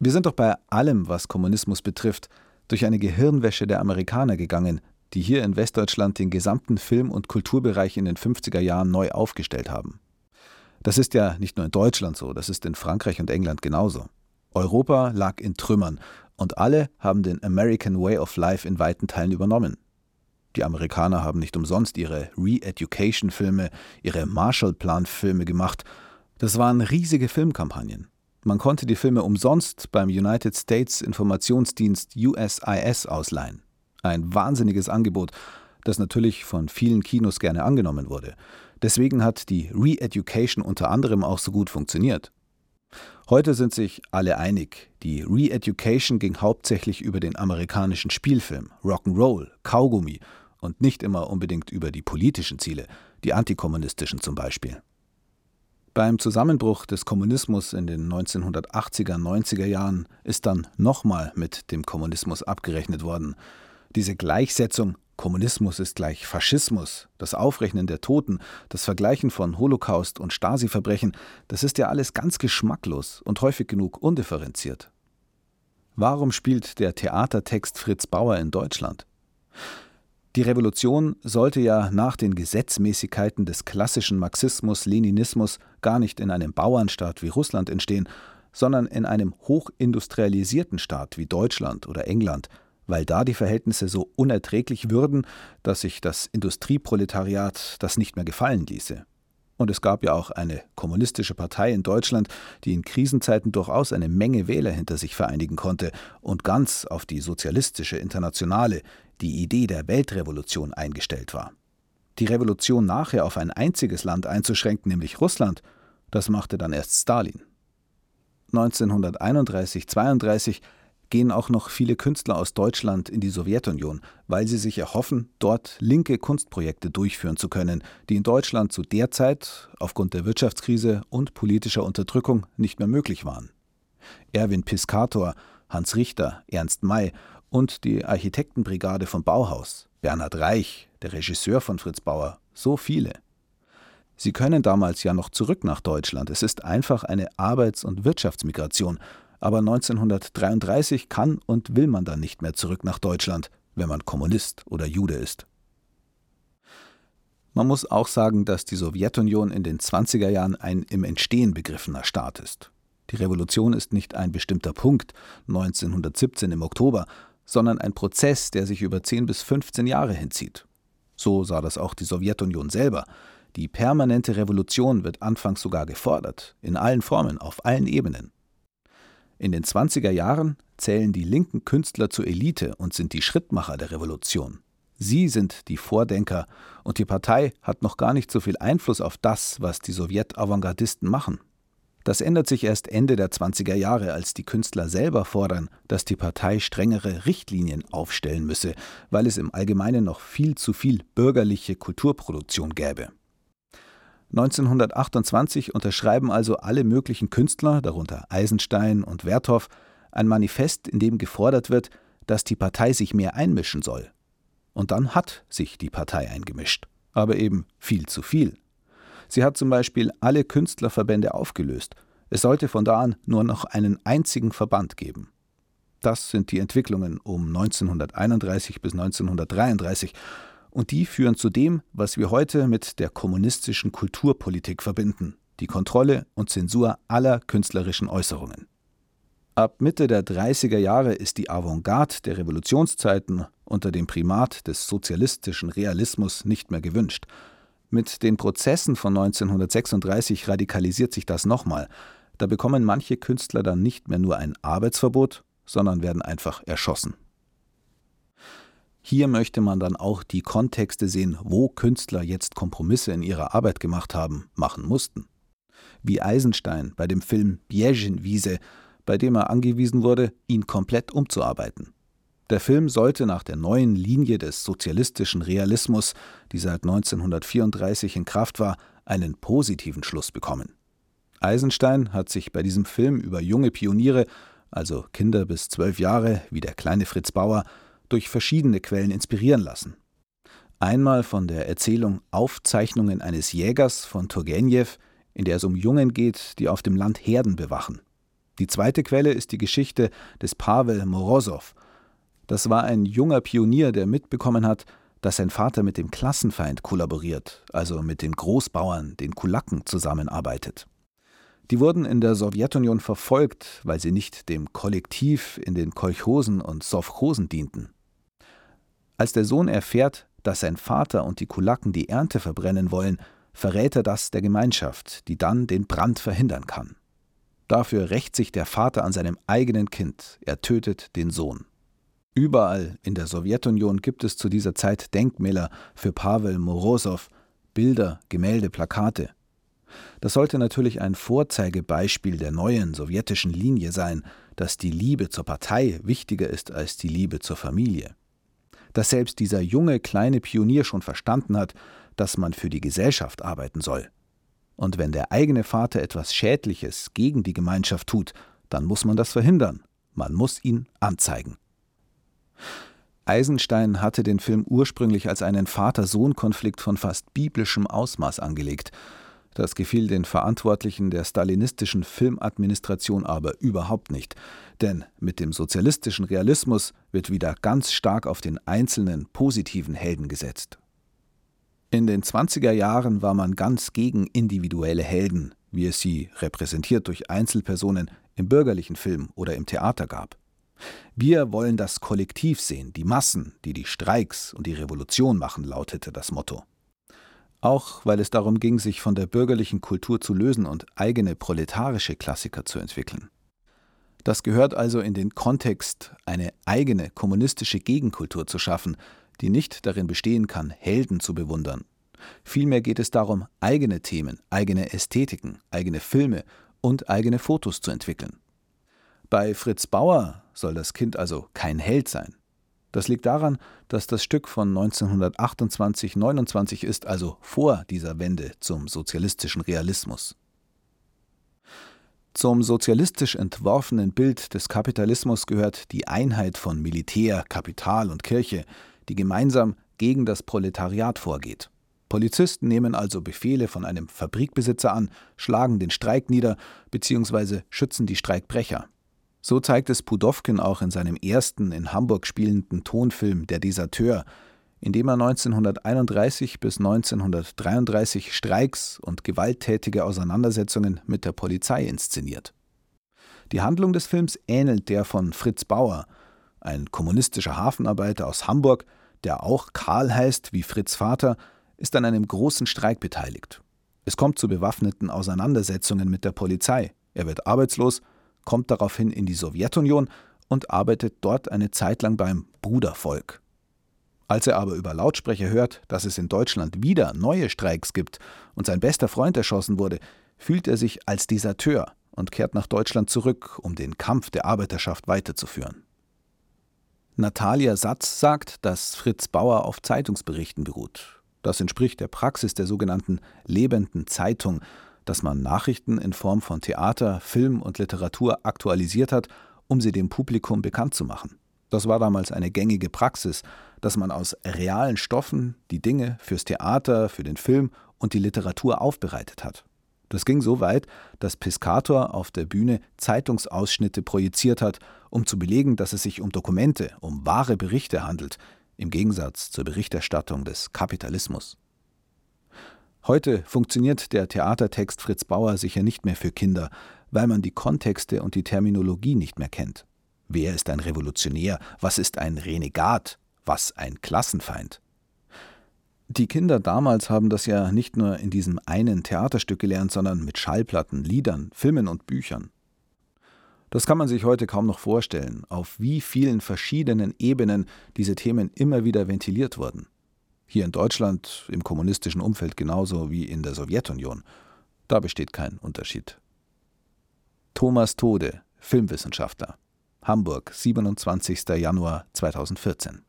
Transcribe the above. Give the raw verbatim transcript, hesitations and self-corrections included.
Wir sind doch bei allem, was Kommunismus betrifft, durch eine Gehirnwäsche der Amerikaner gegangen, die hier in Westdeutschland den gesamten Film- und Kulturbereich in den fünfziger Jahren neu aufgestellt haben. Das ist ja nicht nur in Deutschland so, das ist in Frankreich und England genauso. Europa lag in Trümmern und alle haben den American Way of Life in weiten Teilen übernommen. Die Amerikaner haben nicht umsonst ihre Re-Education-Filme, ihre Marshall-Plan-Filme gemacht. Das waren riesige Filmkampagnen. Man konnte die Filme umsonst beim United States Informationsdienst U S I S ausleihen. Ein wahnsinniges Angebot, das natürlich von vielen Kinos gerne angenommen wurde. Deswegen hat die Re-Education unter anderem auch so gut funktioniert. Heute sind sich alle einig, die Re-Education ging hauptsächlich über den amerikanischen Spielfilm, Rock'n'Roll, Kaugummi und nicht immer unbedingt über die politischen Ziele, die antikommunistischen zum Beispiel. Beim Zusammenbruch des Kommunismus in den neunzehnhundertachtziger, neunziger Jahren ist dann nochmal mit dem Kommunismus abgerechnet worden. Diese Gleichsetzung, Kommunismus ist gleich Faschismus, das Aufrechnen der Toten, das Vergleichen von Holocaust und Stasi-Verbrechen, das ist ja alles ganz geschmacklos und häufig genug undifferenziert. Warum spielt der Theatertext Fritz Bauer in Deutschland? Die Revolution sollte ja nach den Gesetzmäßigkeiten des klassischen Marxismus-Leninismus gar nicht in einem Bauernstaat wie Russland entstehen, sondern in einem hochindustrialisierten Staat wie Deutschland oder England, weil da die Verhältnisse so unerträglich würden, dass sich das Industrieproletariat das nicht mehr gefallen ließe. Und es gab ja auch eine kommunistische Partei in Deutschland, die in Krisenzeiten durchaus eine Menge Wähler hinter sich vereinigen konnte und ganz auf die sozialistische Internationale, die Idee der Weltrevolution eingestellt war. Die Revolution nachher auf ein einziges Land einzuschränken, nämlich Russland, das machte dann erst Stalin. neunzehnhunderteinunddreißig, zweiunddreißig gehen auch noch viele Künstler aus Deutschland in die Sowjetunion, weil sie sich erhoffen, dort linke Kunstprojekte durchführen zu können, die in Deutschland zu der Zeit aufgrund der Wirtschaftskrise und politischer Unterdrückung nicht mehr möglich waren. Erwin Piscator, Hans Richter, Ernst May und die Architektenbrigade vom Bauhaus, Bernhard Reich, der Regisseur von Fritz Bauer, so viele. Sie können damals ja noch zurück nach Deutschland. Es ist einfach eine Arbeits- und Wirtschaftsmigration. Aber neunzehnhundertdreiunddreißig kann und will man dann nicht mehr zurück nach Deutschland, wenn man Kommunist oder Jude ist. Man muss auch sagen, dass die Sowjetunion in den zwanziger Jahren ein im Entstehen begriffener Staat ist. Die Revolution ist nicht ein bestimmter Punkt, neunzehnhundertsiebzehn im Oktober, sondern ein Prozess, der sich über zehn bis fünfzehn Jahre hinzieht. So sah das auch die Sowjetunion selber. Die permanente Revolution wird anfangs sogar gefordert, in allen Formen, auf allen Ebenen. In den zwanziger Jahren zählen die linken Künstler zur Elite und sind die Schrittmacher der Revolution. Sie sind die Vordenker und die Partei hat noch gar nicht so viel Einfluss auf das, was die Sowjet-Avantgardisten machen. Das ändert sich erst Ende der zwanziger Jahre, als die Künstler selber fordern, dass die Partei strengere Richtlinien aufstellen müsse, weil es im Allgemeinen noch viel zu viel bürgerliche Kulturproduktion gäbe. neunzehnhundertachtundzwanzig unterschreiben also alle möglichen Künstler, darunter Eisenstein und Werthoff, ein Manifest, in dem gefordert wird, dass die Partei sich mehr einmischen soll. Und dann hat sich die Partei eingemischt, aber eben viel zu viel. Sie hat zum Beispiel alle Künstlerverbände aufgelöst. Es sollte von da an nur noch einen einzigen Verband geben. Das sind die Entwicklungen um neunzehnhunderteinunddreißig bis neunzehnhundertdreiunddreißig. Und die führen zu dem, was wir heute mit der kommunistischen Kulturpolitik verbinden, die Kontrolle und Zensur aller künstlerischen Äußerungen. Ab Mitte der dreißiger Jahre ist die Avantgarde der Revolutionszeiten unter dem Primat des sozialistischen Realismus nicht mehr gewünscht. Mit den Prozessen von neunzehnhundertsechsunddreißig radikalisiert sich das nochmal. Da bekommen manche Künstler dann nicht mehr nur ein Arbeitsverbot, sondern werden einfach erschossen. Hier möchte man dann auch die Kontexte sehen, wo Künstler jetzt Kompromisse in ihrer Arbeit gemacht haben, machen mussten. Wie Eisenstein bei dem Film Bjezhin-Wiese, bei dem er angewiesen wurde, ihn komplett umzuarbeiten. Der Film sollte nach der neuen Linie des sozialistischen Realismus, die seit neunzehnhundertvierunddreißig in Kraft war, einen positiven Schluss bekommen. Eisenstein hat sich bei diesem Film über junge Pioniere, also Kinder bis zwölf Jahre, wie der kleine Fritz Bauer, durch verschiedene Quellen inspirieren lassen. Einmal von der Erzählung Aufzeichnungen eines Jägers von Turgenew, in der es um Jungen geht, die auf dem Land Herden bewachen. Die zweite Quelle ist die Geschichte des Pawel Morosow. Das war ein junger Pionier, der mitbekommen hat, dass sein Vater mit dem Klassenfeind kollaboriert, also mit den Großbauern, den Kulaken, zusammenarbeitet. Die wurden in der Sowjetunion verfolgt, weil sie nicht dem Kollektiv in den Kolchosen und Sowchosen dienten. Als der Sohn erfährt, dass sein Vater und die Kulaken die Ernte verbrennen wollen, verrät er das der Gemeinschaft, die dann den Brand verhindern kann. Dafür rächt sich der Vater an seinem eigenen Kind, er tötet den Sohn. Überall in der Sowjetunion gibt es zu dieser Zeit Denkmäler für Pawel Morosow, Bilder, Gemälde, Plakate. Das sollte natürlich ein Vorzeigebeispiel der neuen sowjetischen Linie sein, dass die Liebe zur Partei wichtiger ist als die Liebe zur Familie. Dass selbst dieser junge, kleine Pionier schon verstanden hat, dass man für die Gesellschaft arbeiten soll. Und wenn der eigene Vater etwas Schädliches gegen die Gemeinschaft tut, dann muss man das verhindern. Man muss ihn anzeigen. Eisenstein hatte den Film ursprünglich als einen Vater-Sohn-Konflikt von fast biblischem Ausmaß angelegt. Das gefiel den Verantwortlichen der stalinistischen Filmadministration aber überhaupt nicht. Denn mit dem sozialistischen Realismus wird wieder ganz stark auf den einzelnen positiven Helden gesetzt. In den zwanziger Jahren war man ganz gegen individuelle Helden, wie es sie, repräsentiert durch Einzelpersonen, im bürgerlichen Film oder im Theater gab. Wir wollen das Kollektiv sehen, die Massen, die die Streiks und die Revolution machen, lautete das Motto. Auch weil es darum ging, sich von der bürgerlichen Kultur zu lösen und eigene proletarische Klassiker zu entwickeln. Das gehört also in den Kontext, eine eigene kommunistische Gegenkultur zu schaffen, die nicht darin bestehen kann, Helden zu bewundern. Vielmehr geht es darum, eigene Themen, eigene Ästhetiken, eigene Filme und eigene Fotos zu entwickeln. Bei Fritz Bauer soll das Kind also kein Held sein. Das liegt daran, dass das Stück von neunzehnhundertachtundzwanzig neunundzwanzig ist, also vor dieser Wende zum sozialistischen Realismus. Zum sozialistisch entworfenen Bild des Kapitalismus gehört die Einheit von Militär, Kapital und Kirche, die gemeinsam gegen das Proletariat vorgeht. Polizisten nehmen also Befehle von einem Fabrikbesitzer an, schlagen den Streik nieder bzw. schützen die Streikbrecher. So zeigt es Pudowkin auch in seinem ersten in Hamburg spielenden Tonfilm Der Deserteur, in dem er neunzehnhunderteinunddreißig bis neunzehnhundertdreiunddreißig Streiks und gewalttätige Auseinandersetzungen mit der Polizei inszeniert. Die Handlung des Films ähnelt der von Fritz Bauer, ein kommunistischer Hafenarbeiter aus Hamburg, der auch Karl heißt wie Fritz' Vater, ist an einem großen Streik beteiligt. Es kommt zu bewaffneten Auseinandersetzungen mit der Polizei. Er wird arbeitslos, kommt daraufhin in die Sowjetunion und arbeitet dort eine Zeit lang beim Brudervolk. Als er aber über Lautsprecher hört, dass es in Deutschland wieder neue Streiks gibt und sein bester Freund erschossen wurde, fühlt er sich als Deserteur und kehrt nach Deutschland zurück, um den Kampf der Arbeiterschaft weiterzuführen. Natalia Satz sagt, dass Fritz Bauer auf Zeitungsberichten beruht. Das entspricht der Praxis der sogenannten lebenden Zeitung, dass man Nachrichten in Form von Theater, Film und Literatur aktualisiert hat, um sie dem Publikum bekannt zu machen. Das war damals eine gängige Praxis, dass man aus realen Stoffen die Dinge fürs Theater, für den Film und die Literatur aufbereitet hat. Das ging so weit, dass Piscator auf der Bühne Zeitungsausschnitte projiziert hat, um zu belegen, dass es sich um Dokumente, um wahre Berichte handelt, im Gegensatz zur Berichterstattung des Kapitalismus. Heute funktioniert der Theatertext Fritz Bauer sicher nicht mehr für Kinder, weil man die Kontexte und die Terminologie nicht mehr kennt. Wer ist ein Revolutionär? Was ist ein Renegat? Was ein Klassenfeind? Die Kinder damals haben das ja nicht nur in diesem einen Theaterstück gelernt, sondern mit Schallplatten, Liedern, Filmen und Büchern. Das kann man sich heute kaum noch vorstellen, auf wie vielen verschiedenen Ebenen diese Themen immer wieder ventiliert wurden. Hier in Deutschland, im kommunistischen Umfeld genauso wie in der Sowjetunion. Da besteht kein Unterschied. Thomas Tode, Filmwissenschaftler. Hamburg, siebenundzwanzigster Januar zweitausendvierzehn.